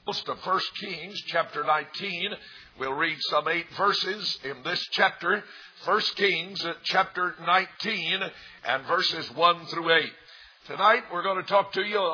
Most of 1 Kings chapter 19. We'll read some 8 verses in this chapter. 1 Kings chapter 19 and verses 1 through 8. Tonight we're going to talk to you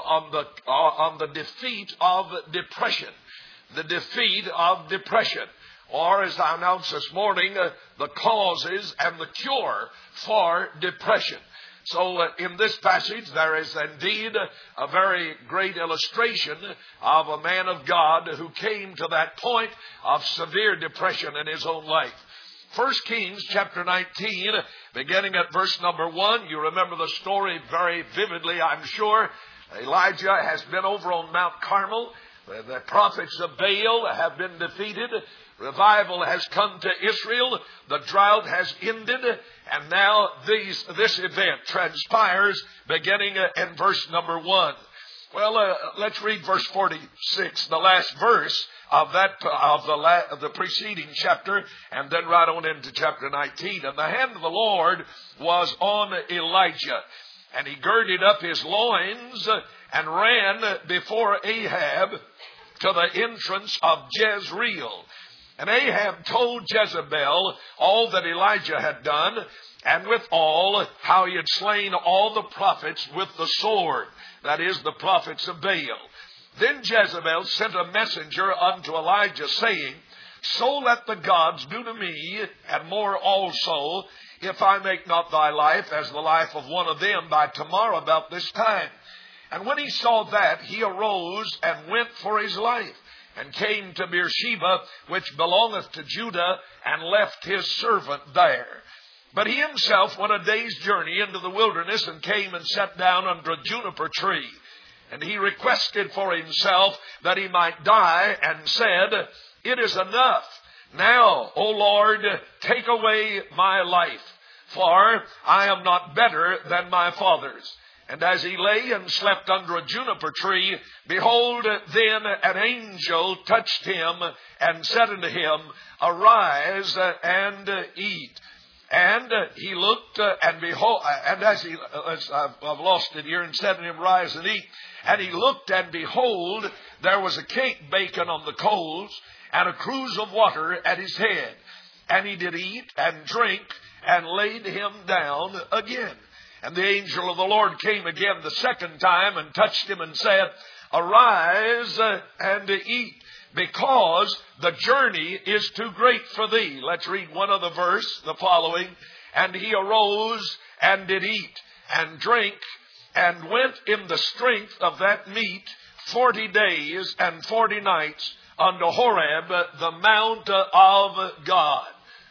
on the defeat of depression. The defeat of depression. Or as I announced this morning, the causes and the cure for depression. So in this passage there is indeed a very great illustration of a man of God who came to that point of severe depression in his own life. 1 Kings chapter 19, beginning at verse number 1. You remember the story very vividly, I'm sure. Elijah has been over on Mount Carmel. The prophets of Baal have been defeated. Revival has come to Israel. The drought has ended. And now this event transpires beginning in verse number 1. Well, let's read verse 46, the last verse of the preceding chapter, and then right on into chapter 19. And the hand of the Lord was on Elijah, and he girded up his loins and ran before Ahab to the entrance of Jezreel. And Ahab told Jezebel all that Elijah had done, and withal how he had slain all the prophets with the sword, that is, the prophets of Baal. Then Jezebel sent a messenger unto Elijah, saying, So let the gods do to me, and more also, if I make not thy life as the life of one of them by tomorrow about this time. And when he saw that, he arose and went for his life, and came to Beersheba, which belongeth to Judah, and left his servant there. But he himself went a day's journey into the wilderness, and came and sat down under a juniper tree. And he requested for himself that he might die, and said, It is enough. Now, O Lord, take away my life, for I am not better than my fathers. And as he lay and slept under a juniper tree, behold, then an angel touched him and said unto him, Arise and eat. And he looked and behold, and I've lost it here, and said to him, Rise and eat. And he looked and behold, there was a cake baken on the coals, and a cruse of water at his head. And he did eat and drink, and laid him down again. And the angel of the Lord came again the second time, and touched him, and said, Arise and eat, because the journey is too great for thee. Let's read one other verse, the following. And he arose and did eat and drink, and went in the strength of that meat 40 days and 40 nights unto Horeb, the mount of God.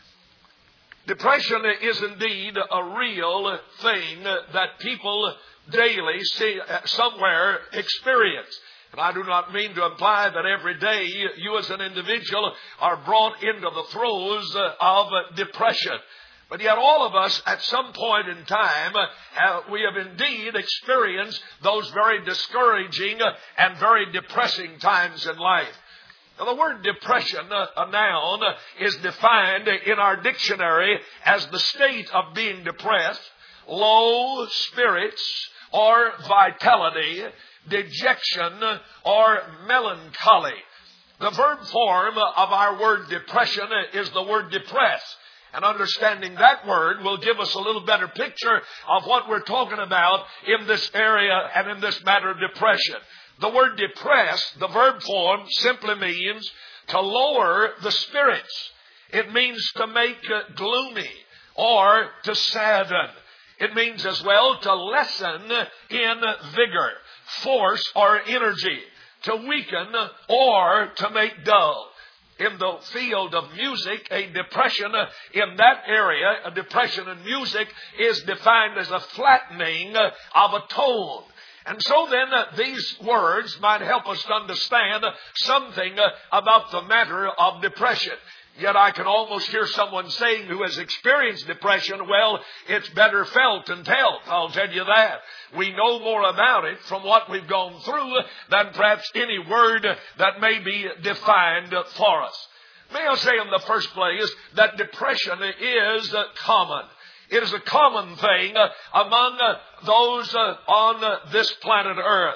Depression is indeed a real thing that people daily see somewhere experience. And I do not mean to imply that every day you as an individual are brought into the throes of depression. But yet all of us at some point in time, we have indeed experienced those very discouraging and very depressing times in life. Now, the word depression, a noun, is defined in our dictionary as the state of being depressed, low spirits or vitality, dejection or melancholy. The verb form of our word depression is the word depress. And understanding that word will give us a little better picture of what we're talking about in this area and in this matter of depression. The word depress, the verb form, simply means to lower the spirits. It means to make gloomy or to sadden. It means as well to lessen in vigor, force or energy, to weaken or to make dull. In the field of music, a depression in that area, a depression in music, is defined as a flattening of a tone. And so then these words might help us to understand something about the matter of depression. Yet I can almost hear someone saying who has experienced depression, well, it's better felt than telt. I'll tell you that. We know more about it from what we've gone through than perhaps any word that may be defined for us. May I say in the first place that depression is common. It is a common thing among those on this planet Earth.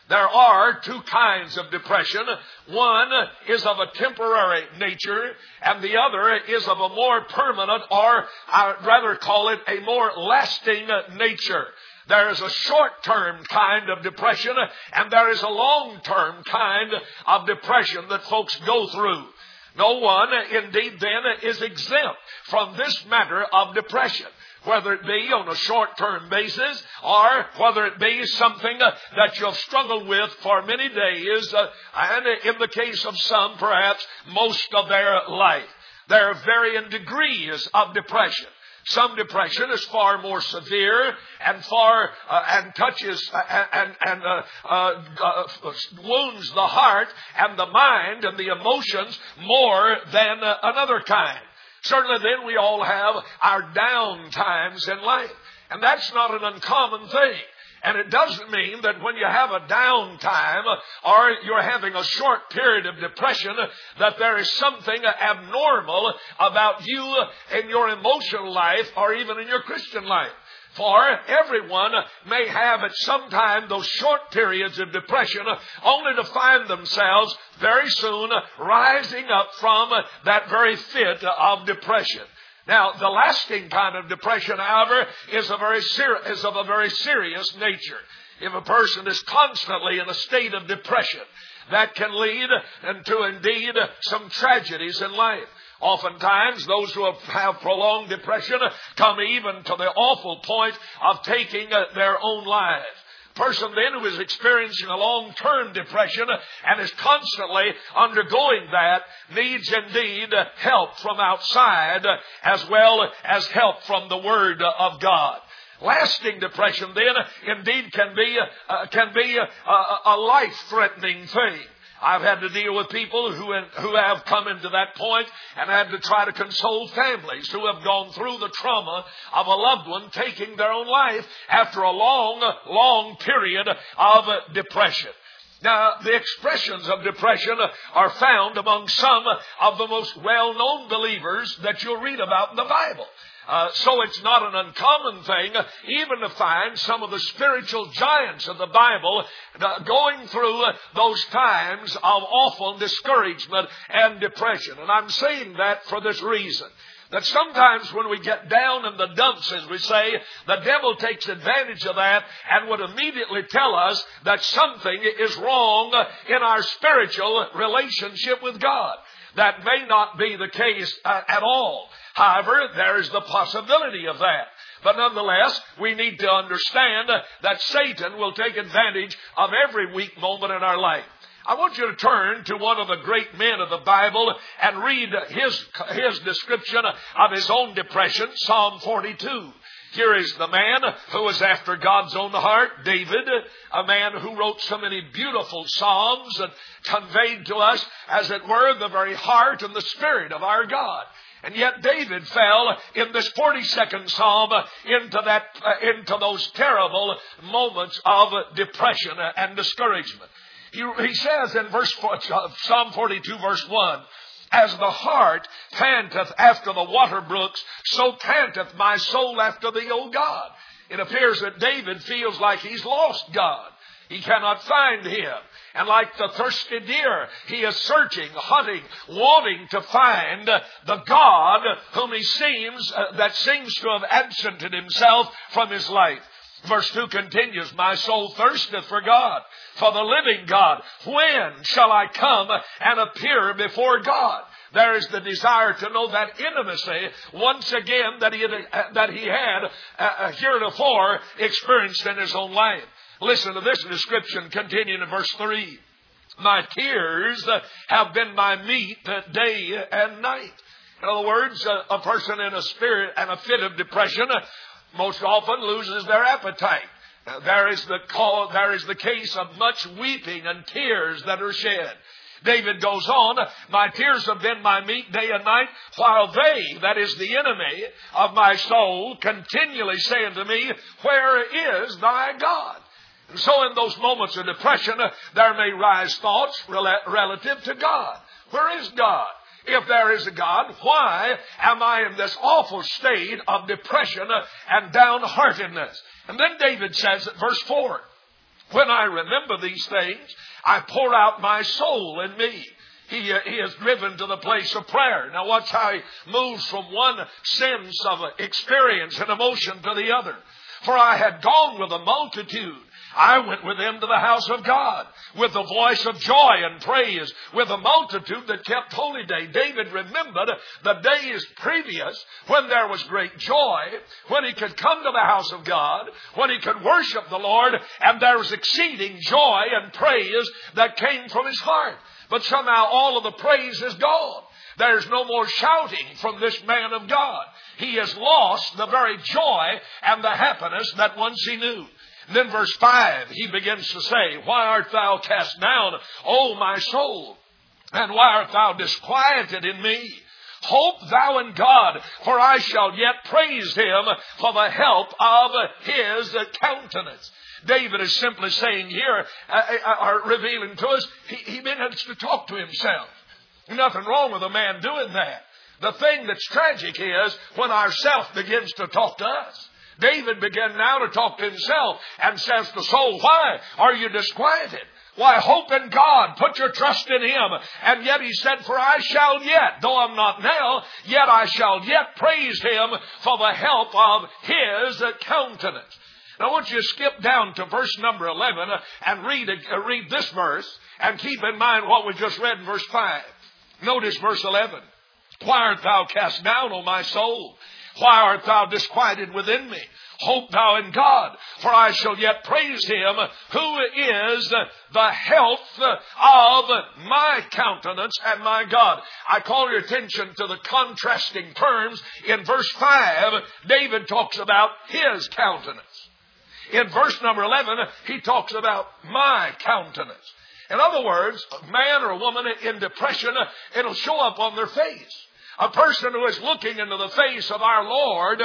There are two kinds of depression. One is of a temporary nature, and the other is of a more permanent, or I'd rather call it a more lasting nature. There is a short-term kind of depression, and there is a long-term kind of depression that folks go through. No one, indeed, then, is exempt from this matter of depression, whether it be on a short-term basis or whether it be something that you've struggled with for many days, and in the case of some, perhaps most of their life. There are varying degrees of depression. Some depression is far more severe and touches and wounds the heart and the mind and the emotions more than another kind. Certainly then we all have our down times in life. And that's not an uncommon thing. And it doesn't mean that when you have a down time or you're having a short period of depression that there is something abnormal about you in your emotional life or even in your Christian life. For everyone may have at some time those short periods of depression only to find themselves very soon rising up from that very fit of depression. Now, the lasting kind of depression, however, is of a very serious nature. If a person is constantly in a state of depression, that can lead into, indeed, some tragedies in life. Oftentimes, those who have prolonged depression come even to the awful point of taking their own lives. Person then who is experiencing a long-term depression and is constantly undergoing that needs indeed help from outside as well as help from the Word of God. Lasting depression then indeed can be a life-threatening thing. I've had to deal with people who have come into that point and had to try to console families who have gone through the trauma of a loved one taking their own life after a long period of depression. Now, the expressions of depression are found among some of the most well-known believers that you'll read about in the Bible. So it's not an uncommon thing even to find some of the spiritual giants of the Bible going through those times of awful discouragement and depression. And I'm saying that for this reason. That sometimes when we get down in the dumps, as we say, the devil takes advantage of that and would immediately tell us that something is wrong in our spiritual relationship with God. That may not be the case at all. However, there is the possibility of that. But nonetheless, we need to understand that Satan will take advantage of every weak moment in our life. I want you to turn to one of the great men of the Bible and read his description of his own depression, Psalm 42. Here is the man who was after God's own heart, David, a man who wrote so many beautiful psalms that conveyed to us, as it were, the very heart and the spirit of our God. And yet David fell in this 42nd Psalm into those terrible moments of depression and discouragement. He says in Psalm 42, verse 1, "As the hart panteth after the water brooks, so panteth my soul after thee, O God." It appears that David feels like he's lost God. He cannot find Him. And like the thirsty deer, he is searching, hunting, wanting to find the God whom he seems to have absented himself from his life. Verse 2 continues, "My soul thirsteth for God, for the living God. When shall I come and appear before God?" There is the desire to know that intimacy once again that he had heretofore experienced in his own life. Listen to this description continuing in verse 3. "My tears have been my meat day and night." In other words, a person in a spirit and a fit of depression most often loses their appetite. There is the case of much weeping and tears that are shed. David goes on, "My tears have been my meat day and night, while they," that is the enemy of my soul, "continually say unto me, Where is thy God?" And so in those moments of depression, there may rise thoughts relative to God. Where is God? If there is a God, why am I in this awful state of depression and downheartedness? And then David says at verse 4, When I remember these things, I pour out my soul in me. He is driven to the place of prayer. Now watch how he moves from one sense of experience and emotion to the other. For I had gone with a multitude. I went with them to the house of God with the voice of joy and praise, with a multitude that kept holy day. David remembered the days previous when there was great joy, when he could come to the house of God, when he could worship the Lord, and there was exceeding joy and praise that came from his heart. But somehow all of the praise is gone. There's no more shouting from this man of God. He has lost the very joy and the happiness that once he knew. Then verse 5, he begins to say, why art thou cast down, O my soul? And why art thou disquieted in me? Hope thou in God, for I shall yet praise him for the help of his countenance. David is simply saying here, or revealing to us, he begins to talk to himself. Nothing wrong with a man doing that. The thing that's tragic is when our self begins to talk to us. David began now to talk to himself and says to soul, why are you disquieted? Why, hope in God, put your trust in him. And yet he said, for I shall yet, though I'm not now, yet I shall yet praise him for the help of his countenance. Now I want you to skip down to verse number 11 and read this verse and keep in mind what we just read in verse 5. Notice verse 11. Why art thou cast down, O my soul? Why art thou disquieted within me? Hope thou in God, for I shall yet praise him who is the health of my countenance and my God. I call your attention to the contrasting terms. In verse 5, David talks about his countenance. In verse number 11, he talks about my countenance. In other words, a man or a woman in depression, it'll show up on their face. A person who is looking into the face of our Lord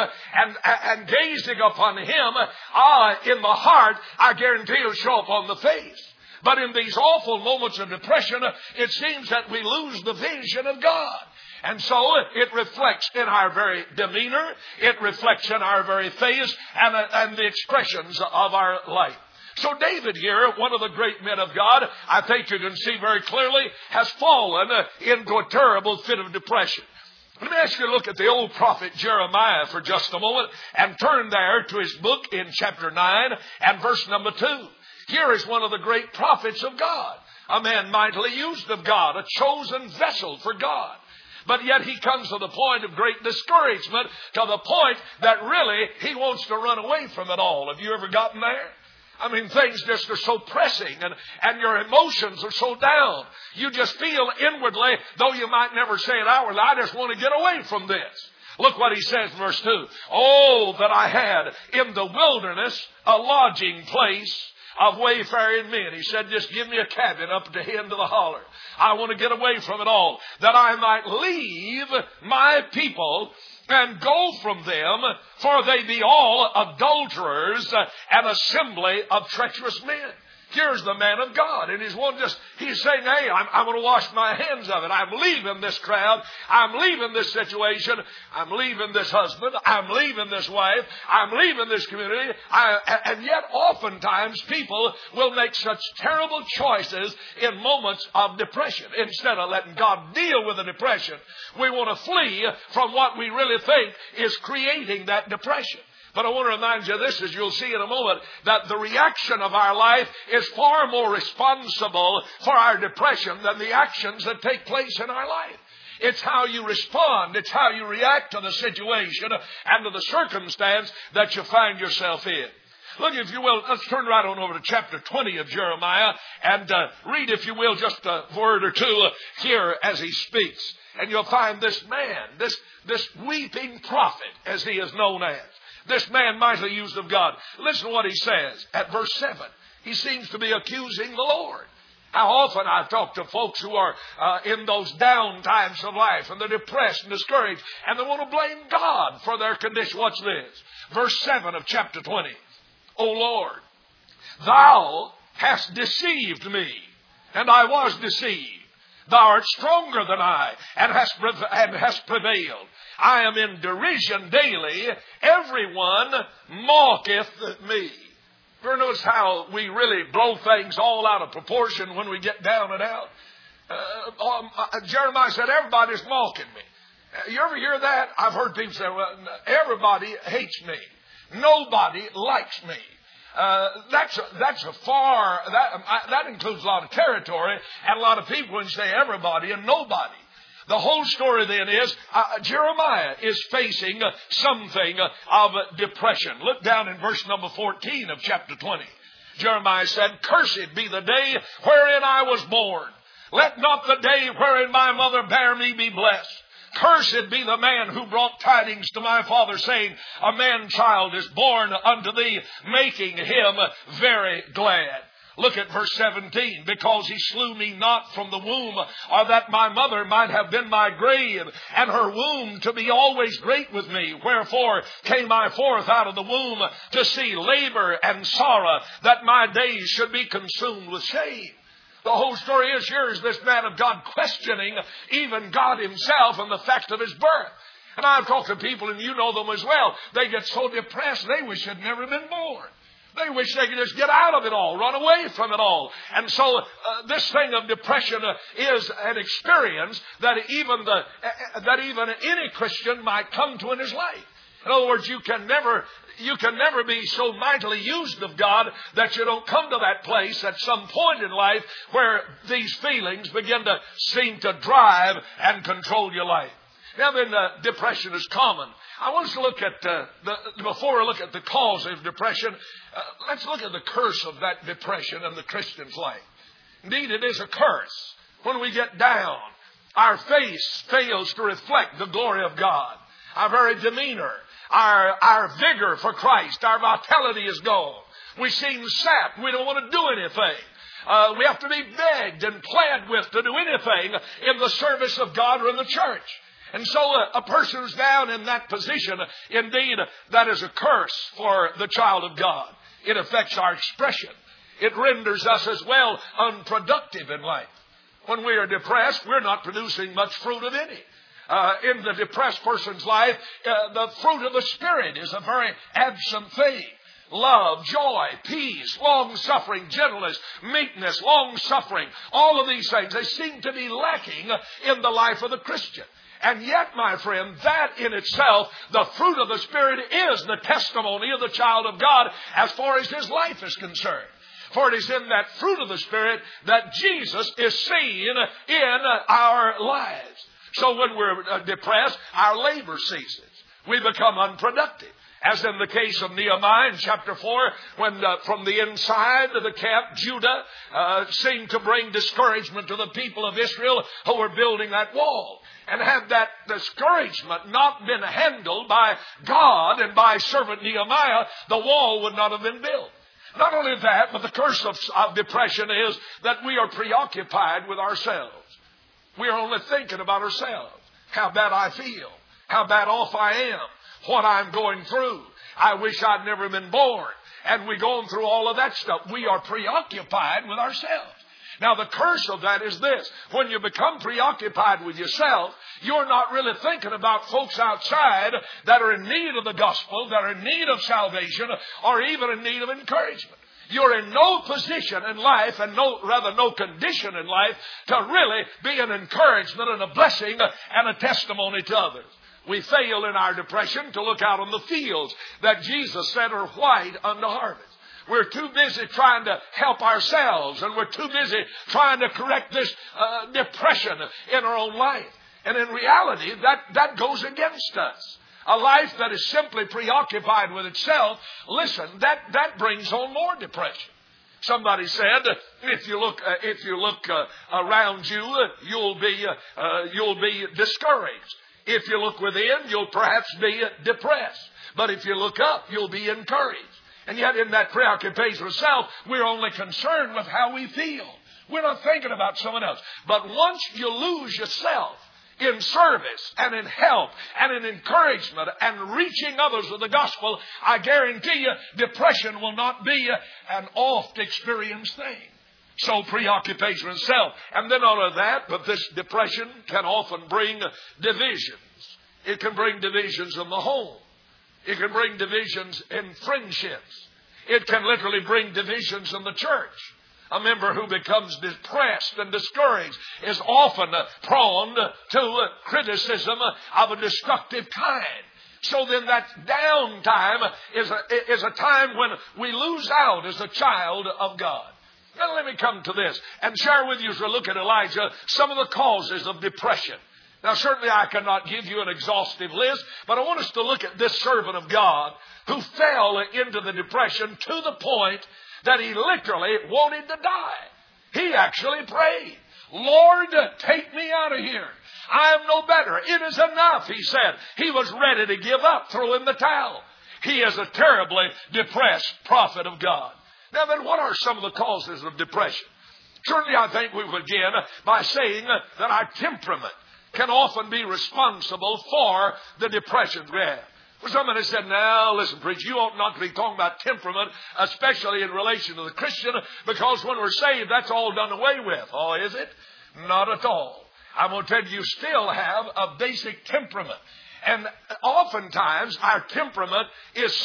and gazing upon him in the heart, I guarantee he'll show up on the face. But in these awful moments of depression, it seems that we lose the vision of God. And so it reflects in our very demeanor, it reflects in our very face, and the expressions of our life. So David here, one of the great men of God, I think you can see very clearly, has fallen into a terrible fit of depression. Let me ask you to look at the old prophet Jeremiah for just a moment and turn there to his book in chapter 9 and verse number 2. Here is one of the great prophets of God, a man mightily used of God, a chosen vessel for God. But yet he comes to the point of great discouragement, to the point that really he wants to run away from it all. Have you ever gotten there? I mean, things just are so pressing and your emotions are so down. You just feel inwardly, though you might never say it outwardly, I just want to get away from this. Look what he says in verse 2. Oh, that I had in the wilderness a lodging place of wayfaring men. He said, just give me a cabin up at the end of the holler. I want to get away from it all, that I might leave my people and go from them, for they be all adulterers, an assembly of treacherous men. Here's the man of God, and he's saying, hey, I'm going to wash my hands of it. I'm leaving this crowd. I'm leaving this situation. I'm leaving this husband. I'm leaving this wife. I'm leaving this community. And yet oftentimes people will make such terrible choices in moments of depression. Instead of letting God deal with the depression, we want to flee from what we really think is creating that depression. But I want to remind you of this, as you'll see in a moment, that the reaction of our life is far more responsible for our depression than the actions that take place in our life. It's how you respond. It's how you react to the situation and to the circumstance that you find yourself in. Look, if you will, let's turn right on over to chapter 20 of Jeremiah and read, if you will, just a word or two here as he speaks. And you'll find this man, this weeping prophet, as he is known as. This man mightily used of God. Listen to what he says at verse 7. He seems to be accusing the Lord. How often I've talked to folks who are in those down times of life, and they're depressed and discouraged, and they want to blame God for their condition. Watch this. Verse 7 of chapter 20. O Lord, thou hast deceived me, and I was deceived. Thou art stronger than I, and hast prevailed. I am in derision daily. Everyone mocketh me. Ever notice how we really blow things all out of proportion when we get down and out? Jeremiah said, everybody's mocking me. You ever hear that? I've heard people say, well, everybody hates me. Nobody likes me. That includes a lot of territory and a lot of people when you say everybody and nobody. The whole story then is Jeremiah is facing something of depression. Look down in verse number 14 of chapter 20. Jeremiah said, cursed be the day wherein I was born. Let not the day wherein my mother bare me be blessed. Cursed be the man who brought tidings to my father, saying, a man-child is born unto thee, making him very glad. Look at verse 17. Because he slew me not from the womb, or that my mother might have been my grave, and her womb to be always great with me. Wherefore came I forth out of the womb to see labor and sorrow, that my days should be consumed with shame. The whole story is, here is this man of God questioning even God himself and the fact of his birth. And I've talked to people, and you know them as well. They get so depressed, they wish they'd never been born. They wish they could just get out of it all, run away from it all. And so this thing of depression is an experience that even any Christian might come to in his life. In other words, you can never be so mightily used of God that you don't come to that place at some point in life where these feelings begin to seem to drive and control your life. Now then, depression is common. I want us to look at, before we look at the cause of depression, let's look at the curse of that depression in the Christian's life. Indeed, it is a curse. When we get down, our face fails to reflect the glory of God. Our very demeanor, our vigor for Christ, our vitality is gone. We seem sapped. We don't want to do anything. We have to be begged and pled with to do anything in the service of God or in the church. And so a person who's down in that position, indeed, that is a curse for the child of God. It affects our expression. It renders us as well unproductive in life. When we are depressed, we're not producing much fruit of any. In the depressed person's life, the fruit of the Spirit is a very absent thing. Love, joy, peace, long-suffering, gentleness, meekness, long-suffering, all of these things, they seem to be lacking in the life of the Christian. And yet, my friend, that in itself, the fruit of the Spirit is the testimony of the child of God as far as his life is concerned. For it is in that fruit of the Spirit that Jesus is seen in our lives. So when we're depressed, our labor ceases. We become unproductive. As in the case of Nehemiah in chapter 4, when from the inside of the camp, Judah seemed to bring discouragement to the people of Israel who were building that wall. And had that discouragement not been handled by God and by servant Nehemiah, the wall would not have been built. Not only that, but the curse of depression is that we are preoccupied with ourselves. We are only thinking about ourselves. How bad I feel. How bad off I am. What I'm going through. I wish I'd never been born. And we're going through all of that stuff. We are preoccupied with ourselves. Now, the curse of that is this. When you become preoccupied with yourself, you're not really thinking about folks outside that are in need of the gospel, that are in need of salvation, or even in need of encouragement. You're in no position in life, and no condition in life, to really be an encouragement and a blessing and a testimony to others. We fail in our depression to look out on the fields that Jesus said are white unto harvest. We're too busy trying to help ourselves, and we're too busy trying to correct this depression in our own life. And in reality, that goes against us. A life that is simply preoccupied with itself, listen, that brings on more depression. Somebody said, if you look around you, you'll be discouraged. If you look within, you'll perhaps be depressed. But if you look up, you'll be encouraged. And yet in that preoccupation with self, we're only concerned with how we feel. We're not thinking about someone else. But once you lose yourself in service and in help and in encouragement and reaching others with the gospel, I guarantee you depression will not be an oft experienced thing. So preoccupation with self. And then all of that, but this depression can often bring divisions. It can bring divisions in the home. It can bring divisions in friendships. It can literally bring divisions in the church. A member who becomes depressed and discouraged is often prone to criticism of a destructive kind. So then that downtime is a time when we lose out as a child of God. Now let me come to this and share with you, as we look at Elijah, some of the causes of depression. Now certainly I cannot give you an exhaustive list, but I want us to look at this servant of God who fell into the depression to the point that he literally wanted to die. He actually prayed, Lord, take me out of here. I am no better. It is enough, he said. He was ready to give up, throw in the towel. He is a terribly depressed prophet of God. Now then, what are some of the causes of depression? Certainly I think we begin by saying that our temperament can often be responsible for the depression we have. Somebody said, now listen, preacher, you ought not to be talking about temperament, especially in relation to the Christian, because when we're saved, that's all done away with. Oh, is it? Not at all. I'm going to tell you, you still have a basic temperament. And oftentimes, our temperament is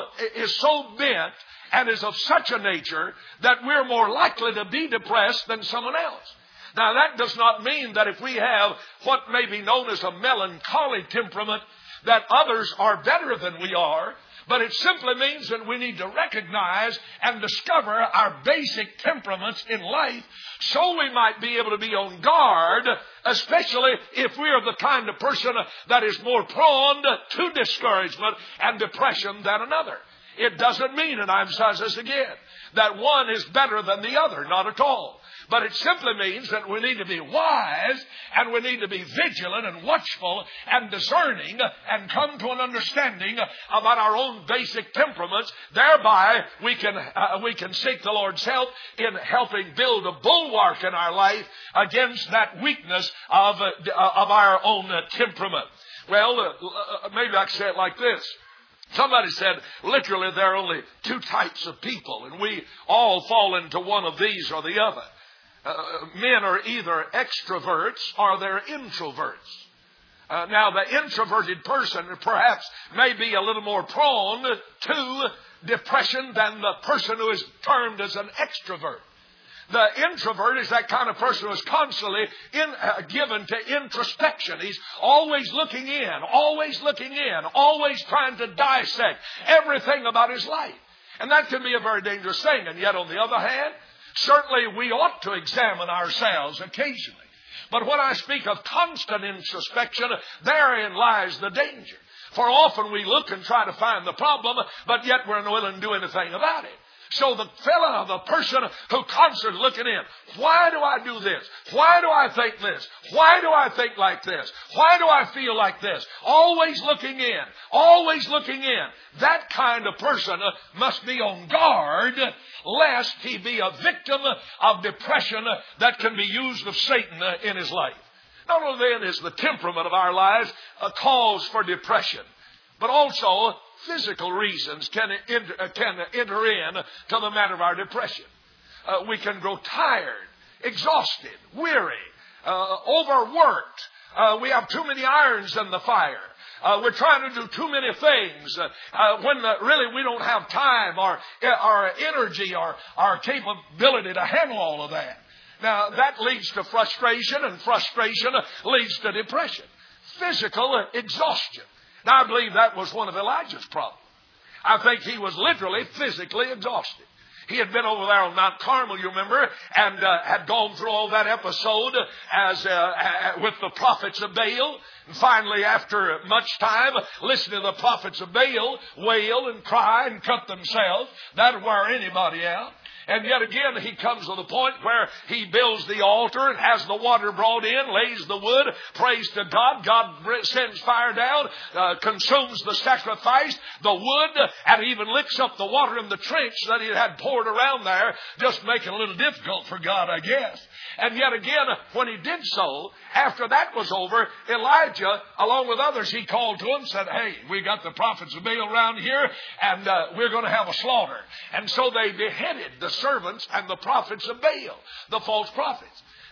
so bent and is of such a nature that we're more likely to be depressed than someone else. Now, that does not mean that if we have what may be known as a melancholy temperament, that others are better than we are, but it simply means that we need to recognize and discover our basic temperaments in life so we might be able to be on guard, especially if we are the kind of person that is more prone to discouragement and depression than another. It doesn't mean, and I emphasize this again, that one is better than the other, not at all. But it simply means that we need to be wise and we need to be vigilant and watchful and discerning and come to an understanding about our own basic temperaments. Thereby, we can seek the Lord's help in helping build a bulwark in our life against that weakness of our own temperament. Well, maybe I can say it like this. Somebody said, literally, there are only two types of people, and we all fall into one of these or the other. Men are either extroverts or they're introverts. Now, the introverted person perhaps may be a little more prone to depression than the person who is termed as an extrovert. The introvert is that kind of person who is constantly given to introspection. He's always looking in, always trying to dissect everything about his life. And that can be a very dangerous thing. And yet, on the other hand, certainly we ought to examine ourselves occasionally. But when I speak of constant introspection, therein lies the danger. For often we look and try to find the problem, but yet we're unwilling to do anything about it. So the person who constantly looking in, why do I do this? Why do I think this? Why do I think like this? Why do I feel like this? Always looking in. That kind of person must be on guard lest he be a victim of depression that can be used of Satan in his life. Not only then is the temperament of our lives a cause for depression, but also physical reasons can enter in to the matter of our depression. We can grow tired, exhausted, weary, overworked. We have too many irons in the fire. We're trying to do too many things when really we don't have time or energy or our capability to handle all of that. Now, that leads to frustration, and frustration leads to depression. Physical exhaustion. Now, I believe that was one of Elijah's problems. I think he was literally physically exhausted. He had been over there on Mount Carmel, you remember, and had gone through all that episode with the prophets of Baal. And finally, after much time, listening to the prophets of Baal wail and cry and cut themselves, that would wear anybody out. And yet again, he comes to the point where he builds the altar and has the water brought in, lays the wood, prays to God. God sends fire down, consumes the sacrifice, the wood, and even licks up the water in the trench that he had poured around there, just making it a little difficult for God, I guess. And yet again, when he did so, after that was over, Elijah, along with others, he called to him and said, hey, we got the prophets of Baal around here, and we're going to have a slaughter. And so they beheaded the servants and the prophets of Baal, the false prophets.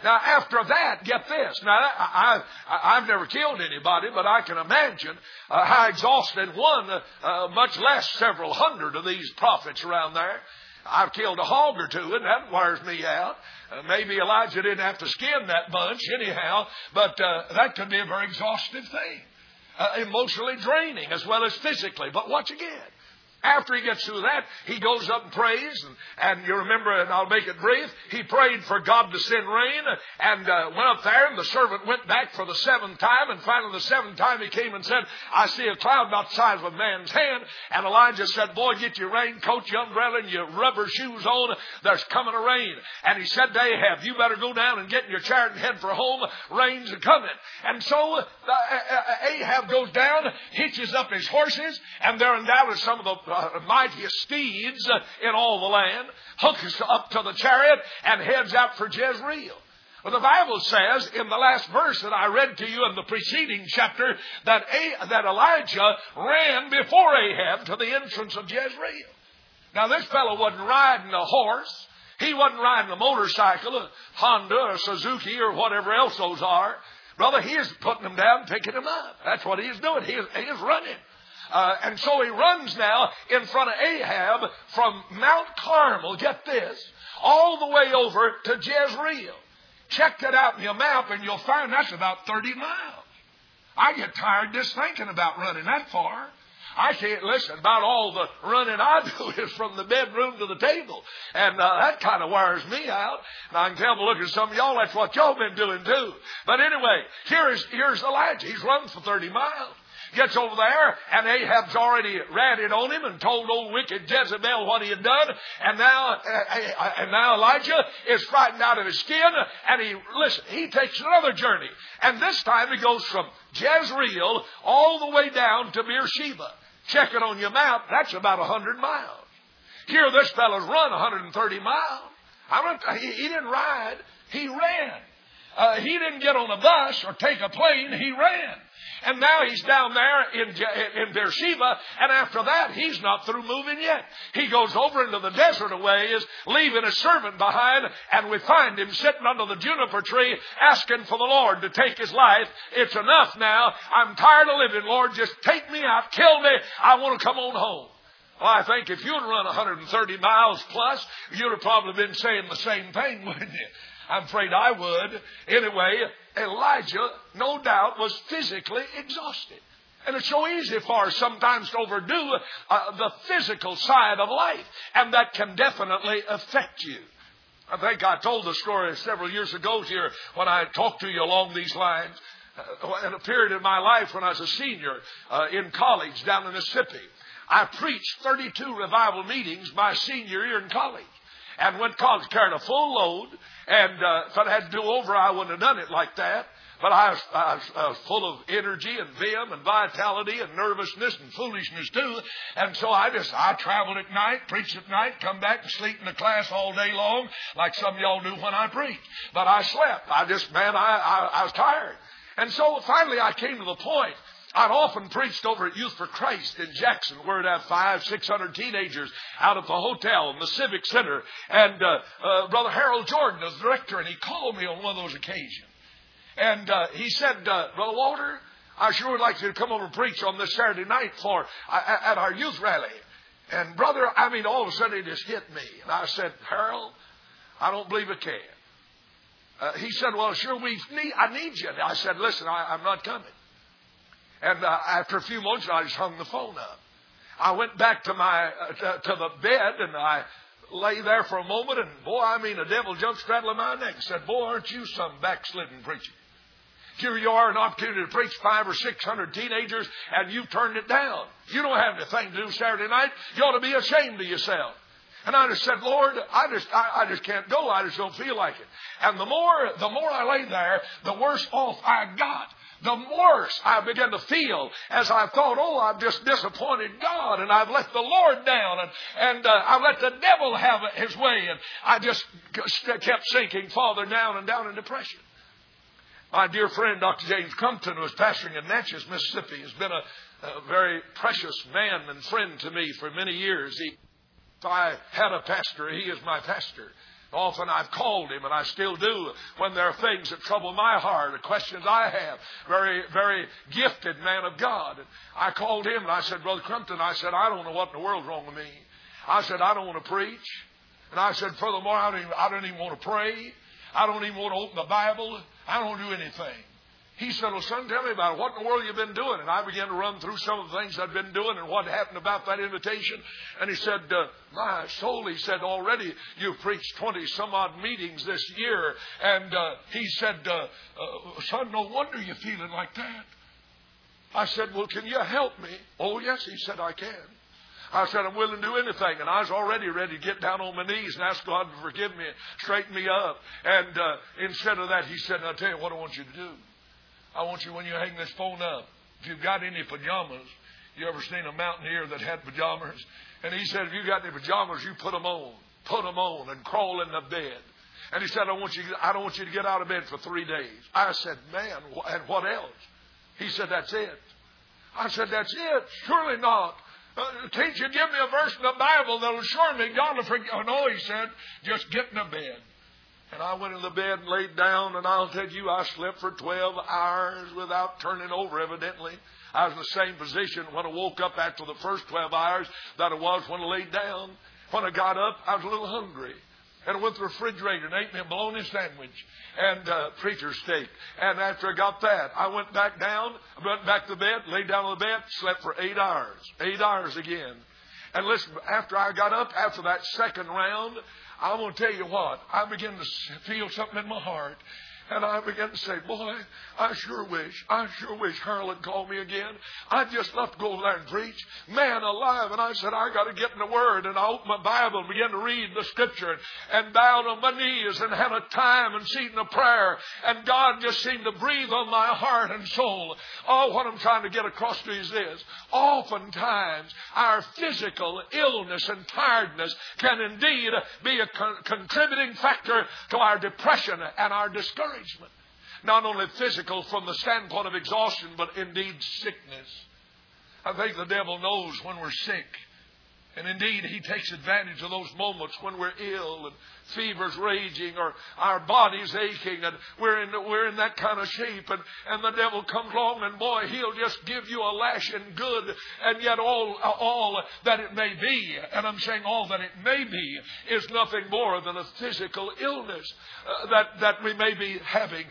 Now, after that, get this. Now, I've never killed anybody, but I can imagine how exhausted one, much less several hundred of these prophets around there. I've killed a hog or two, and that wears me out. Maybe Elijah didn't have to skin that bunch anyhow, but that could be a very exhaustive thing. Emotionally draining as well as physically. But watch again. After he gets through that, he goes up and prays. And you remember, and I'll make it brief, he prayed for God to send rain and went up there, and the servant went back for the seventh time. And finally, the seventh time, he came and said, I see a cloud not the size of a man's hand. And Elijah said, boy, get your raincoat, your umbrella, and your rubber shoes on. There's coming a rain. And he said to Ahab, you better go down and get in your chariot and head for home. Rain's coming. And so Ahab goes down, hitches up his horses, and they're endowed some of the mightiest steeds in all the land, hooks up to the chariot and heads out for Jezreel. Well, the Bible says in the last verse that I read to you in the preceding chapter that Elijah ran before Ahab to the entrance of Jezreel. Now, this fellow wasn't riding a horse. He wasn't riding a motorcycle, a Honda or Suzuki or whatever else those are. Brother, he is putting them down, picking them up. That's what he is doing. He is running. And so he runs now in front of Ahab from Mount Carmel, get this, all the way over to Jezreel. Check that out in your map and you'll find that's about 30 miles. I get tired just thinking about running that far. I can't listen. About all the running I do is from the bedroom to the table. And that kind of wears me out. And I can tell by looking at some of y'all, that's what y'all been doing too. But anyway, here's Elijah. He's run for 30 miles. Gets over there, and Ahab's already ratted on him and told old wicked Jezebel what he had done. And now Elijah is frightened out of his skin, and he takes another journey. And this time he goes from Jezreel all the way down to Beersheba. Check it on your map. That's about 100 miles. Here this fellow's run 130 miles. He didn't ride. He ran. He didn't get on a bus or take a plane. He ran. And now he's down there in Beersheba, and after that, he's not through moving yet. He goes over into the desert a ways, leaving a servant behind, and we find him sitting under the juniper tree, asking for the Lord to take his life. It's enough now. I'm tired of living, Lord. Just take me out. Kill me. I want to come on home. Well, I think if you'd run 130 miles plus, you'd have probably been saying the same thing, wouldn't you? I'm afraid I would. Anyway, Elijah, no doubt, was physically exhausted. And it's so easy for us sometimes to overdo the physical side of life. And that can definitely affect you. I think I told the story several years ago here when I talked to you along these lines. In a period of my life when I was a senior in college down in Mississippi, I preached 32 revival meetings my senior year in college. And when college carried a full load, and if I had to do over, I wouldn't have done it like that. But I was full of energy and vim and vitality and nervousness and foolishness too. And so I traveled at night, preached at night, come back and sleep in the class all day long, like some of y'all do when I preach. But I slept. I was tired. And so finally I came to the point. I'd often preached over at Youth for Christ in Jackson, where it had 500-600 teenagers out at the hotel in the Civic Center. And Brother Harold Jordan was the director, and he called me on one of those occasions. And he said, Brother Walter, I sure would like you to come over and preach on this Saturday night at our youth rally. And brother, all of a sudden it just hit me. And I said, Harold, I don't believe it can. He said, well, sure, I need you. And I said, listen, I'm not coming. And after a few moments, I just hung the phone up. I went back to the bed, and I lay there for a moment, and boy, the devil jumped straddling my neck and said, boy, aren't you some backslidden preacher? Here you are, an opportunity to preach 500 or 600 teenagers, and you've turned it down. You don't have anything to do Saturday night. You ought to be ashamed of yourself. And I just said, Lord, I just can't go. I just don't feel like it. And the more I lay there, the worse off I got. The worse I began to feel as I thought, I've just disappointed God, and I've let the Lord down, and I've let the devil have his way, and I just kept sinking farther down and down in depression. My dear friend, Dr. James Crumpton, who was pastoring in Natchez, Mississippi, has been a very precious man and friend to me for many years. If I had a pastor, he is my pastor. Often I've called him, and I still do, when there are things that trouble my heart, or questions I have. Very, very gifted man of God. And I called him, and I said, Brother Crumpton, I said, I don't know what in the world's wrong with me. I said, I don't want to preach. And I said, furthermore, I don't even want to pray. I don't even want to open the Bible. I don't do anything. He said, well, son, tell me about it. What in the world have you been doing? And I began to run through some of the things I'd been doing and what happened about that invitation. And he said, my soul, he said, already you've preached 20-some-odd meetings this year. And he said, son, no wonder you're feeling like that. I said, well, can you help me? Oh, yes, he said, I can. I said, I'm willing to do anything. And I was already ready to get down on my knees and ask God to forgive me, straighten me up. And instead of that, he said, I'll tell you what I want you to do. I want you, when you hang this phone up, if you've got any pajamas, you ever seen a mountaineer that had pajamas? And he said, if you got any pajamas, you put them on and crawl in the bed. And he said, I don't want you to get out of bed for 3 days. I said, man, and what else? He said, that's it. I said, that's it? Surely not. Can't you give me a verse in the Bible that will assure me God will forgive? Oh, no, he said, just get in the bed. And I went in the bed and laid down, and I'll tell you, I slept for 12 hours without turning over, evidently. I was in the same position when I woke up after the first 12 hours that I was when I laid down. When I got up, I was a little hungry. And I went to the refrigerator and ate me a bologna sandwich and preacher's steak. And after I got that, I went back down, I went back to bed, laid down on the bed, slept for 8 hours. 8 hours again. And listen, after I got up, after that second round, I'm going to tell you what, I began to feel something in my heart. And I began to say, boy, I sure wish Harold had called me again. I'd just love to go over there and preach. Man alive. And I said, I got to get in the Word. And I opened my Bible and began to read the Scripture and bowed on my knees and had a time and seat in a prayer. And God just seemed to breathe on my heart and soul. Oh, what I'm trying to get across to you is this. Oftentimes, our physical illness and tiredness can indeed be a contributing factor to our depression and our discouragement. Not only physical from the standpoint of exhaustion, but indeed sickness. I think the devil knows when we're sick. And indeed, he takes advantage of those moments when we're ill and fever's raging or our body's aching and we're in that kind of shape. And the devil comes along and boy, he'll just give you a lashing good. And yet all that it may be, and I'm saying all that it may be, is nothing more than a physical illness that we may be having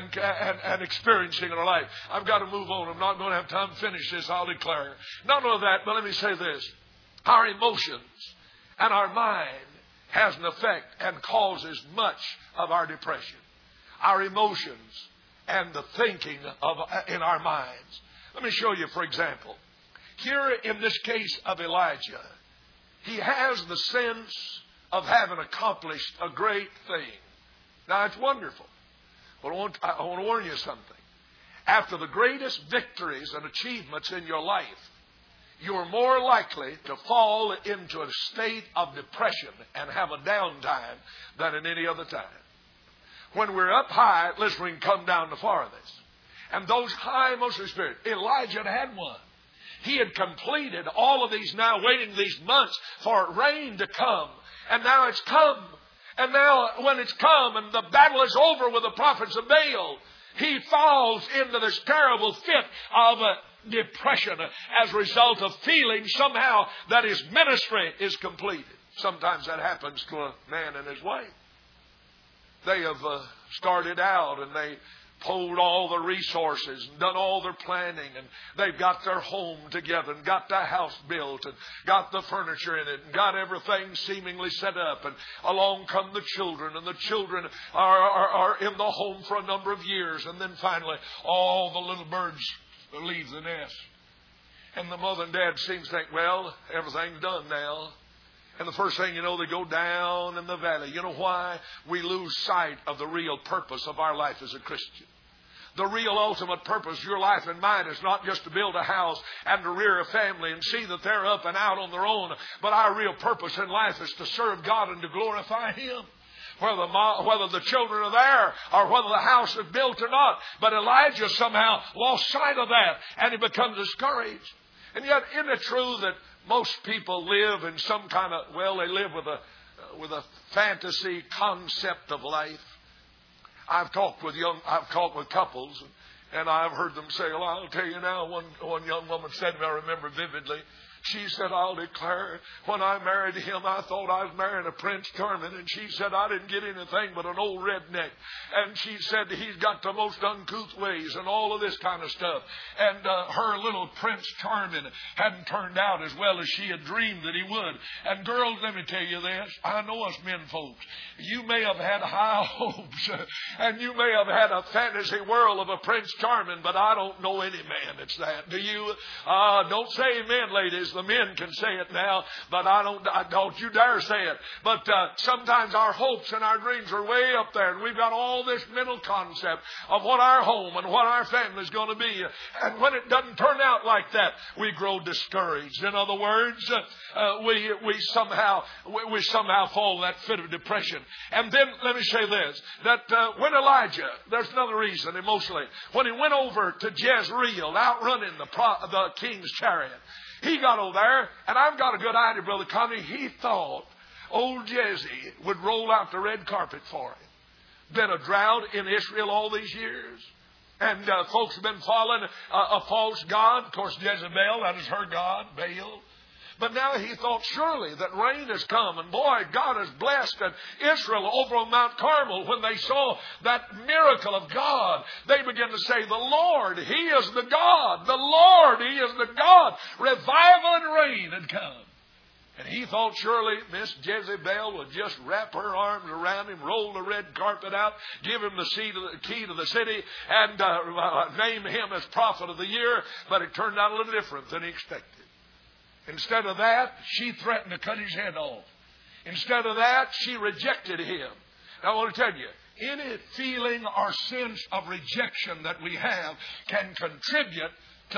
and experiencing in our life. I've got to move on. I'm not going to have time to finish this, I'll declare. Not only that, but let me say this. Our emotions and our mind has an effect and causes much of our depression. Our emotions and the thinking in our minds. Let me show you, for example. Here in this case of Elijah, he has the sense of having accomplished a great thing. Now, it's wonderful. But I want to warn you something. After the greatest victories and achievements in your life, you're more likely to fall into a state of depression and have a downtime than at any other time. When we're up high, listen, we can come down the farthest. And those high emotional spirits, Elijah had one. He had completed all of these now, waiting these months for rain to come. And now it's come. And now when it's come and the battle is over with the prophets of Baal, he falls into this terrible fit of depression as a result of feeling somehow that his ministry is completed. Sometimes that happens to a man and his wife. They have started out and they pulled all the resources and done all their planning and they've got their home together and got the house built and got the furniture in it and got everything seemingly set up, and along come the children, and the children are in the home for a number of years, and then finally all the little birds leave the nest. And the mother and dad seem to think, well, everything's done now. And the first thing you know, they go down in the valley. You know why? We lose sight of the real purpose of our life as a Christian. The real ultimate purpose of your life and mine is not just to build a house and to rear a family and see that they're up and out on their own. But our real purpose in life is to serve God and to glorify Him. Whether the children are there or whether the house is built or not. But Elijah somehow lost sight of that and he becomes discouraged. And yet, isn't it true that most people live in some kind of, they live with a fantasy concept of life. I've talked with couples, and I've heard them say, well, I'll tell you now, one young woman said to me, I remember vividly, she said, I'll declare, when I married him, I thought I was marrying a Prince Charming. And she said, I didn't get anything but an old redneck. And she said, he's got the most uncouth ways and all of this kind of stuff. And her little Prince Charming hadn't turned out as well as she had dreamed that he would. And girls, let me tell you this. I know us men folks. You may have had high hopes and you may have had a fantasy world of a Prince Charming, but I don't know any man that's that. Do you? Don't say amen, ladies. The men can say it now, but don't you dare say it. But sometimes our hopes and our dreams are way up there, and we've got all this mental concept of what our home and what our family is going to be. And when it doesn't turn out like that, we grow discouraged. In other words, we somehow fall in that fit of depression. And then let me say this, that when Elijah, there's another reason emotionally, when he went over to Jezreel, outrunning the king's chariot, he got over there, and I've got a good idea, Brother Connie. He thought old Jesse would roll out the red carpet for him. Been a drought in Israel all these years. And folks have been following a false god. Of course, Jezebel, that is her god, Baal. But now he thought surely that rain has come. And boy, God has blessed Israel over on Mount Carmel. When they saw that miracle of God, they began to say, the Lord, He is the God. The Lord, He is the God. Revival and rain had come. And he thought surely Miss Jezebel would just wrap her arms around him, roll the red carpet out, give him the key to the city, and name him as prophet of the year. But it turned out a little different than he expected. Instead of that, she threatened to cut his head off. Instead of that, she rejected him. Now, I want to tell you, any feeling or sense of rejection that we have can contribute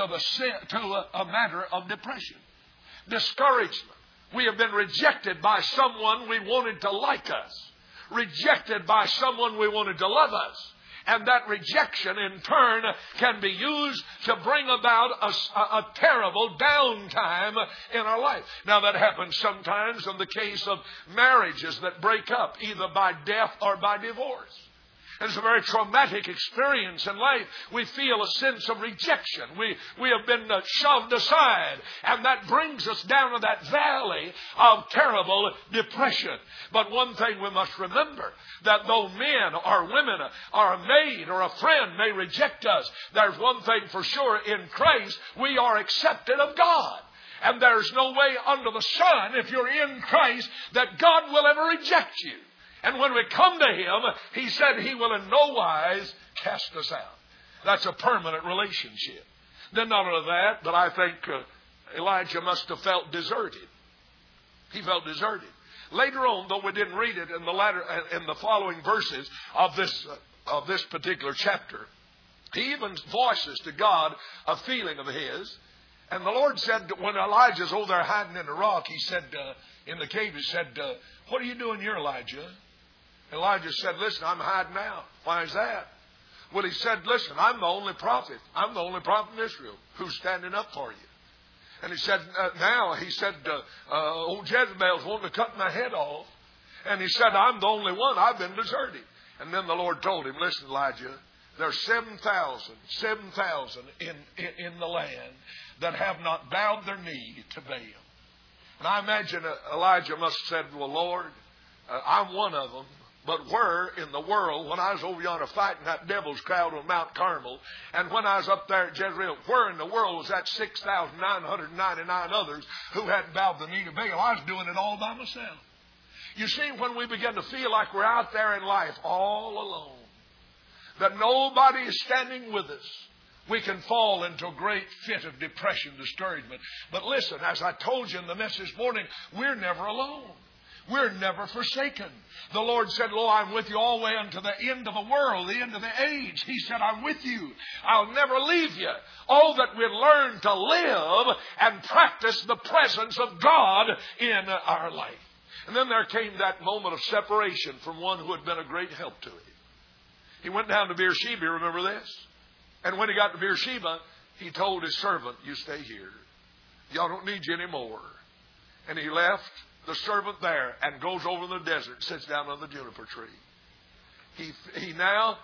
to a matter of depression, discouragement. We have been rejected by someone we wanted to like us, rejected by someone we wanted to love us. And that rejection, in turn, can be used to bring about a terrible downtime in our life. Now, that happens sometimes in the case of marriages that break up, either by death or by divorce. And it's a very traumatic experience in life. We feel a sense of rejection. We have been shoved aside. And that brings us down to that valley of terrible depression. But one thing we must remember, that though men or women or a maid or a friend may reject us, there's one thing for sure, in Christ we are accepted of God. And there's no way under the sun, if you're in Christ, that God will ever reject you. And when we come to Him, He said He will in no wise cast us out. That's a permanent relationship. Then not only that, but I think Elijah must have felt deserted. He felt deserted. Later on, though we didn't read it in the following verses of this particular chapter, he even voices to God a feeling of his. And the Lord said, when Elijah's over there hiding in the rock, He said, in the cave, He said, what are you doing here, Elijah? Elijah said, listen, I'm hiding out. Why is that? Well, he said, listen, I'm the only prophet. I'm the only prophet in Israel who's standing up for you. And he said, old Jezebel's wanting to cut my head off. And he said, I'm the only one. I've been deserted. And then the Lord told him, listen, Elijah, there's 7,000 in the land that have not bowed their knee to Baal. And I imagine Elijah must have said, well, Lord, I'm one of them. But where in the world, when I was over yonder fighting that devil's crowd on Mount Carmel, and when I was up there at Jezreel, where in the world was that 6,999 others who hadn't bowed the knee to Baal? I was doing it all by myself. You see, when we begin to feel like we're out there in life all alone, that nobody is standing with us, we can fall into a great fit of depression, discouragement. But listen, as I told you in the message this morning, we're never alone. We're never forsaken. The Lord said, lo, I'm with you all the way unto the end of the world, the end of the age. He said, I'm with you. I'll never leave you. Oh, that we learn to live and practice the presence of God in our life. And then there came that moment of separation from one who had been a great help to him. He went down to Beersheba, remember this? And when he got to Beersheba, he told his servant, you stay here. Y'all don't need you anymore. And he left the servant there and goes over in the desert, sits down on the juniper tree. He now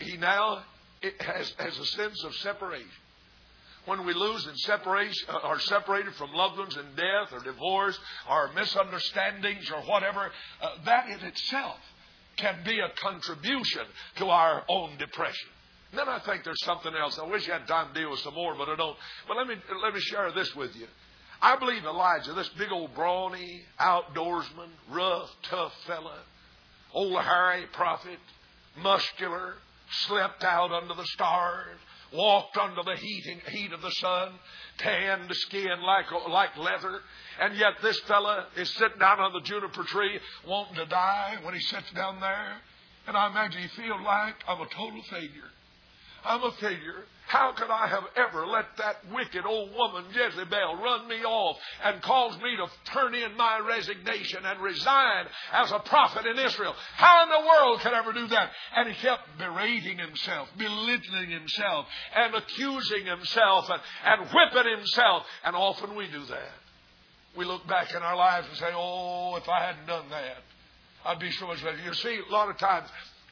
has a sense of separation. When we lose in separation, are separated from loved ones in death or divorce or misunderstandings or whatever, that in itself can be a contribution to our own depression. And then I think there's something else. I wish I had time to deal with some more, but I don't. But let me share this with you. I believe Elijah, this big old brawny outdoorsman, rough, tough fella, old hairy prophet, muscular, slept out under the stars, walked under the heat of the sun, tanned the skin like leather. And yet this fella is sitting down on the juniper tree wanting to die when he sits down there. And I imagine he feels like, I'm a total failure. I'm a failure. How could I have ever let that wicked old woman Jezebel run me off and cause me to turn in my resignation and resign as a prophet in Israel? How in the world could I ever do that? And he kept berating himself, belittling himself, and accusing himself, and whipping himself. And often we do that. We look back in our lives and say, oh, if I hadn't done that, I'd be so much better. You see, a lot of times,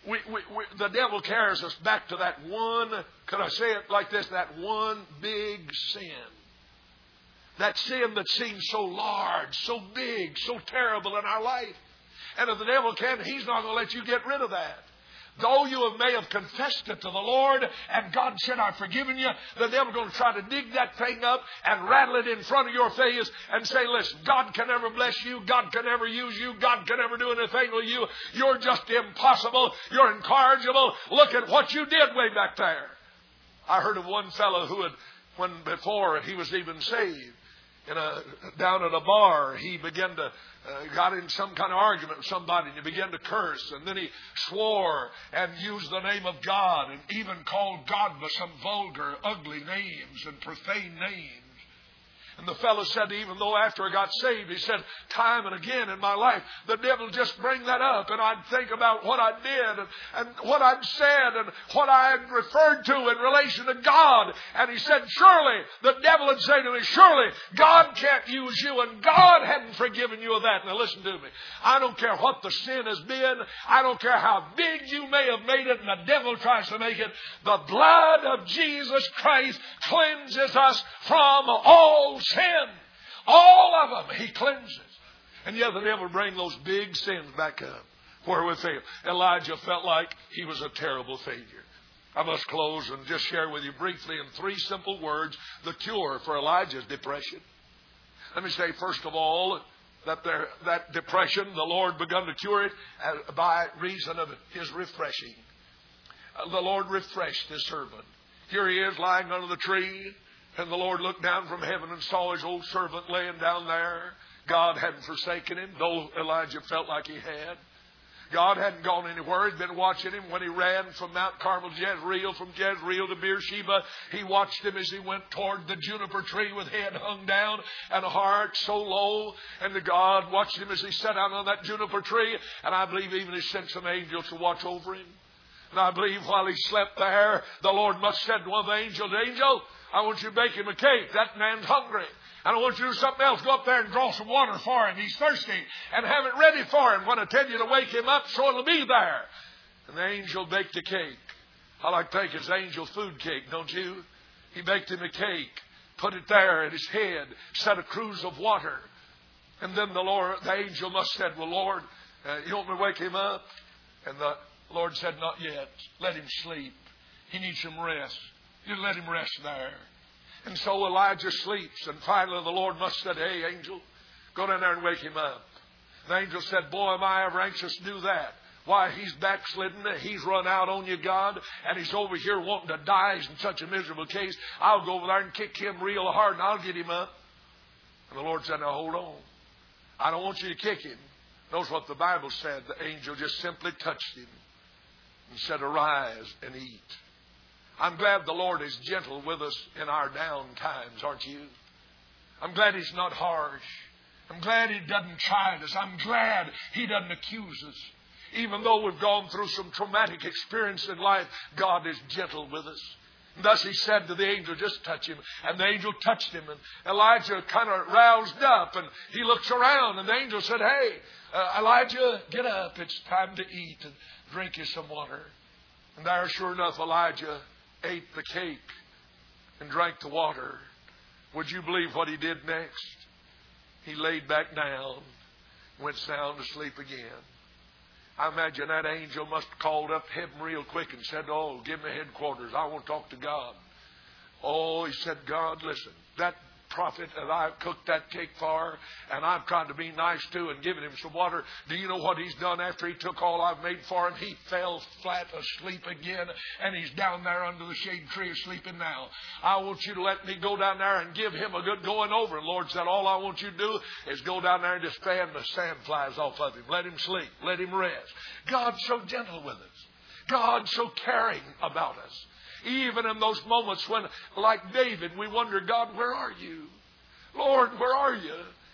the devil carries us back to that one, could I say it like this, that one big sin. That sin that seems so large, so big, so terrible in our life. And if the devil can, he's not going to let you get rid of that. Though you may have confessed it to the Lord and God said, I've forgiven you, the devil's going to try to dig that thing up and rattle it in front of your face and say, listen, God can never bless you. God can never use you. God can never do anything with you. You're just impossible. You're incorrigible. Look at what you did way back there. I heard of one fellow who had, when before he was even saved, down at a bar, he began to got in some kind of argument with somebody, and he began to curse, and then he swore and used the name of God and even called God by some vulgar, ugly names and profane names. And the fellow said, even though after I got saved, he said, time and again in my life, the devil just bring that up, and I'd think about what I did and what I'd said and what I had referred to in relation to God. And he said, surely, the devil would say to me, surely God can't use you, and God hadn't forgiven you of that. Now listen to me. I don't care what the sin has been. I don't care how big you may have made it, and the devil tries to make it. The blood of Jesus Christ cleanses us from all sin. All of them he cleanses. And yet the devil will bring those big sins back up where we fail. Elijah felt like he was a terrible failure. I must close and just share with you briefly in 3 simple words the cure for Elijah's depression. Let me say first of all that depression, the Lord begun to cure it by reason of his refreshing. The Lord refreshed his servant. Here he is lying under the tree. And the Lord looked down from heaven and saw his old servant laying down there. God hadn't forsaken him, though Elijah felt like he had. God hadn't gone anywhere. He'd been watching him when he ran from Mount Carmel, Jezreel, from Jezreel to Beersheba. He watched him as he went toward the juniper tree with head hung down and a heart so low. And the God watched him as he sat down on that juniper tree. And I believe even he sent some angels to watch over him. And I believe while he slept there, the Lord must have said to one of the angels, angel, I want you to bake him a cake. That man's hungry. And I want you to do something else. Go up there and draw some water for him. He's thirsty. And have it ready for him. When I tell you to wake him up, so it'll be there. And the angel baked a cake. I like to think it's angel food cake, don't you? He baked him a cake, put it there at his head, set a cruse of water. And then the angel must have said, well, Lord, you want me to wake him up? And the Lord said, not yet. Let him sleep. He needs some rest. You let him rest there. And so Elijah sleeps. And finally the Lord must have said, hey, angel, go down there and wake him up. The angel said, boy, am I ever anxious to do that. Why, he's backslidden. He's run out on you, God. And he's over here wanting to die. He's in such a miserable case. I'll go over there and kick him real hard and I'll get him up. And the Lord said, now hold on. I don't want you to kick him. Notice what the Bible said. The angel just simply touched him and said, arise and eat. I'm glad the Lord is gentle with us in our down times, aren't you? I'm glad He's not harsh. I'm glad He doesn't chide us. I'm glad He doesn't accuse us. Even though we've gone through some traumatic experience in life, God is gentle with us. Thus he said to the angel, just touch him. And the angel touched him. And Elijah kind of roused up. And he looks around. And the angel said, hey, Elijah, get up. It's time to eat and drink you some water. And there, sure enough, Elijah ate the cake and drank the water. Would you believe what he did next? He laid back down, went sound asleep again. I imagine that angel must have called up heaven real quick and said, oh, give me headquarters. I want to talk to God. Oh, he said, God, listen, that prophet that I cooked that cake for, and I'm trying to be nice to and giving him some water. Do you know what he's done after he took all I've made for him? He fell flat asleep again, and he's down there under the shade tree sleeping now. I want you to let me go down there and give him a good going over. And the Lord said, all I want you to do is go down there and just fan the sand flies off of him. Let him sleep. Let him rest. God's so gentle with us. God's so caring about us. Even in those moments when, like David, we wonder, God, where are you? Lord, where are you?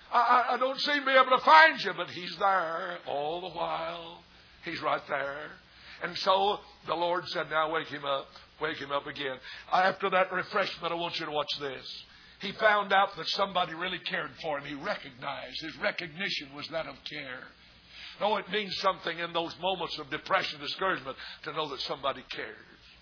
I don't seem to be able to find you, but he's there all the while. He's right there. And so the Lord said, now wake him up. Wake him up again. After that refreshment, I want you to watch this. He found out that somebody really cared for him. He recognized. His recognition was that of care. No, it means something in those moments of depression, discouragement, to know that somebody cares.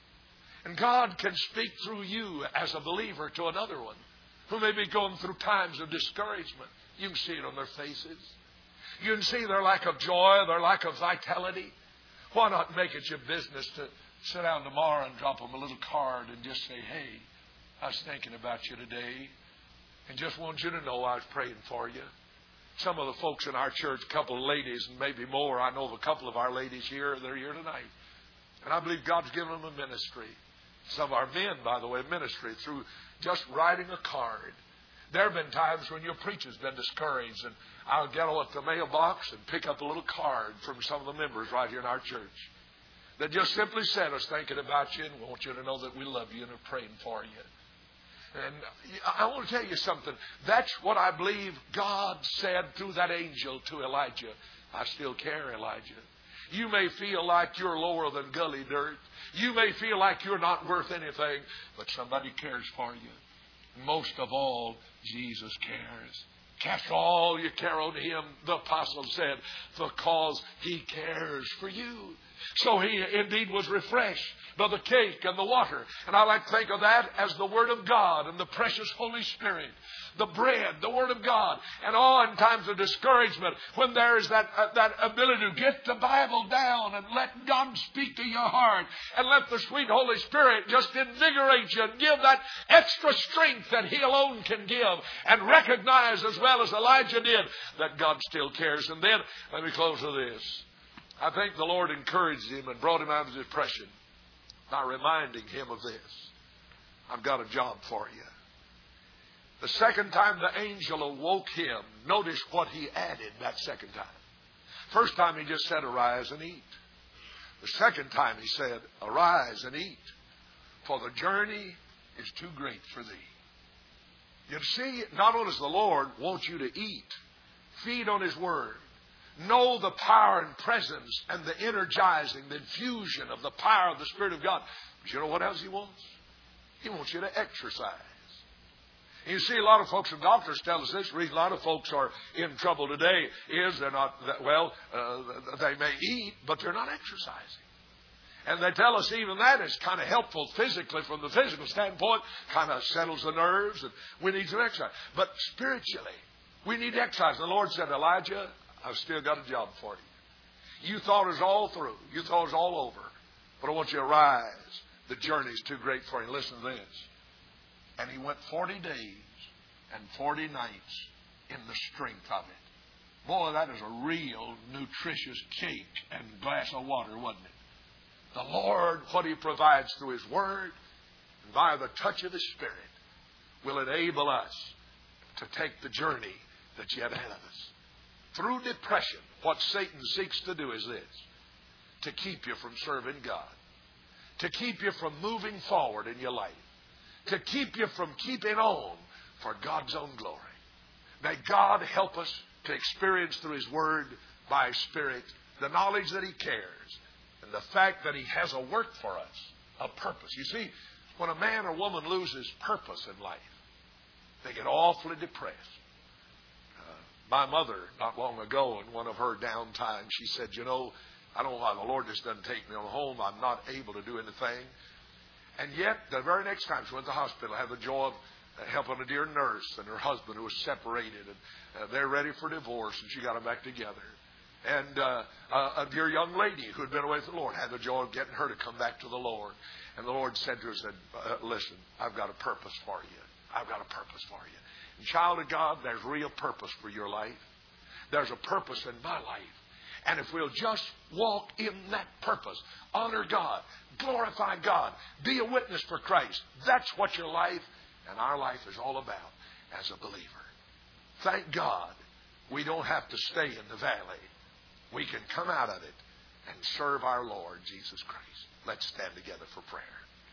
And God can speak through you as a believer to another one who may be going through times of discouragement. You can see it on their faces. You can see their lack of joy, their lack of vitality. Why not make it your business to sit down tomorrow and drop them a little card and just say, hey, I was thinking about you today and just want you to know I was praying for you. Some of the folks in our church, a couple of ladies and maybe more, I know of a couple of our ladies here, they're here tonight. And I believe God's given them a ministry. Some of our men, by the way, ministry through just writing a card. There have been times when your preacher's been discouraged, and I'll get on at the mailbox and pick up a little card from some of the members right here in our church that just simply said, I was thinking about you and we want you to know that we love you and are praying for you. And I want to tell you something. That's what I believe God said through that angel to Elijah. I still care, Elijah. You may feel like you're lower than gully dirt. You may feel like you're not worth anything, but somebody cares for you. Most of all, Jesus cares. Cast all your care on him, the apostle said, because he cares for you. So he indeed was refreshed by the cake and the water. And I like to think of that as the Word of God and the precious Holy Spirit. The bread, the Word of God. And all in times of discouragement, when there is that ability to get the Bible down and let God speak to your heart and let the sweet Holy Spirit just invigorate you and give that extra strength that he alone can give, and recognize as well as Elijah did that God still cares. And then, let me close with this. I think the Lord encouraged him and brought him out of depression by reminding him of this. I've got a job for you. The second time the angel awoke him, notice what he added that second time. First time he just said, arise and eat. The second time he said, arise and eat, for the journey is too great for thee. You see, not only does the Lord want you to eat, feed on his word, know the power and presence and the energizing, the infusion of the power of the Spirit of God. But you know what else he wants? He wants you to exercise. You see, a lot of folks and doctors tell us this. The reason a lot of folks are in trouble today is they're not, they may eat, but they're not exercising. And they tell us even that is kind of helpful physically from the physical standpoint, kind of settles the nerves, and we need some exercise. But spiritually, we need exercise. The Lord said, Elijah, I've still got a job for you. You thought it was all through. You thought it was all over. But I want you to rise. The journey's too great for you. Listen to this. And he went 40 days and 40 nights in the strength of it. Boy, that is a real nutritious cake and glass of water, wasn't it? The Lord, what he provides through his word and by the touch of his Spirit, will enable us to take the journey that's yet ahead of us. Through depression, what Satan seeks to do is this: to keep you from serving God, to keep you from moving forward in your life, to keep you from keeping on for God's own glory. May God help us to experience through his word, by his Spirit, the knowledge that he cares and the fact that he has a work for us, a purpose. You see, When a man or woman loses purpose in life, they get awfully depressed. My mother, not long ago, in one of her down times, she said, you know, I don't know why the Lord just doesn't take me home. I'm not able to do anything. And yet, the very next time she went to the hospital, had the joy of helping a dear nurse and her husband who was separated. And they're ready for divorce, and she got them back together. And a dear young lady who had been away from the Lord had the joy of getting her to come back to the Lord. And the Lord said to her, listen, I've got a purpose for you. I've got a purpose for you. And child of God, there's real purpose for your life. There's a purpose in my life. And if we'll just walk in that purpose, honor God, glorify God, be a witness for Christ, that's what your life and our life is all about as a believer. Thank God we don't have to stay in the valley. We can come out of it and serve our Lord Jesus Christ. Let's stand together for prayer.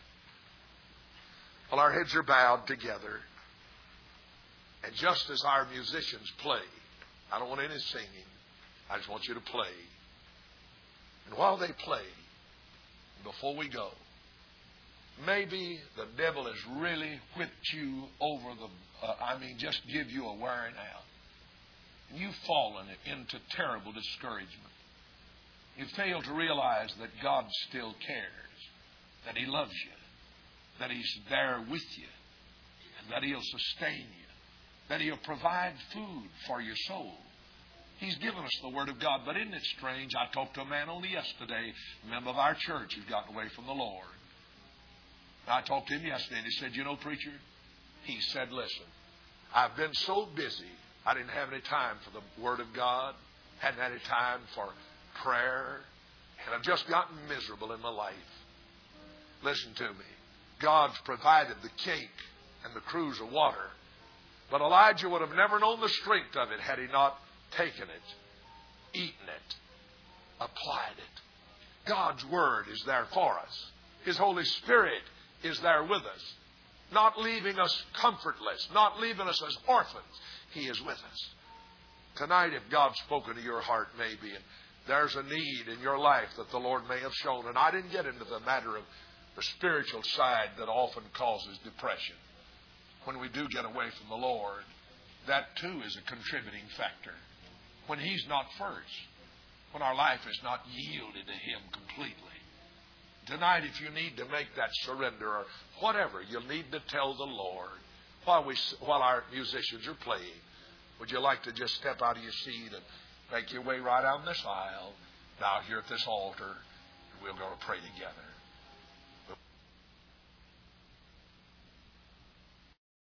Well, our heads are bowed together. And just as our musicians play, I don't want any singing. I just want you to play. And while they play, before we go, maybe the devil has really whipped you over just give you a wearing out. And you've fallen into terrible discouragement. You fail to realize that God still cares, that He loves you, that He's there with you, and that He'll sustain you, that He'll provide food for your soul. He's given us the Word of God. But isn't it strange? I talked to a man only yesterday, a member of our church who's gotten away from the Lord. I talked to him yesterday, and he said, you know, preacher, he said, listen, I've been so busy, I didn't have any time for the Word of God, hadn't had any time for prayer, and I've just gotten miserable in my life. Listen to me. God's provided the cake and the cruse of water, but Elijah would have never known the strength of it had he not taken it, eaten it, applied it. God's Word is there for us. His Holy Spirit is there with us, not leaving us comfortless, not leaving us as orphans. He is with us. Tonight, if God's spoken to your heart, maybe, and there's a need in your life that the Lord may have shown, and I didn't get into the matter of the spiritual side that often causes depression. When we do get away from the Lord, that too is a contributing factor. When He's not first, when our life is not yielded to Him completely. Tonight, if you need to make that surrender or whatever, you'll need to tell the Lord while our musicians are playing. Would you like to just step out of your seat and make your way right down this aisle, now here at this altar, and we'll go to pray together.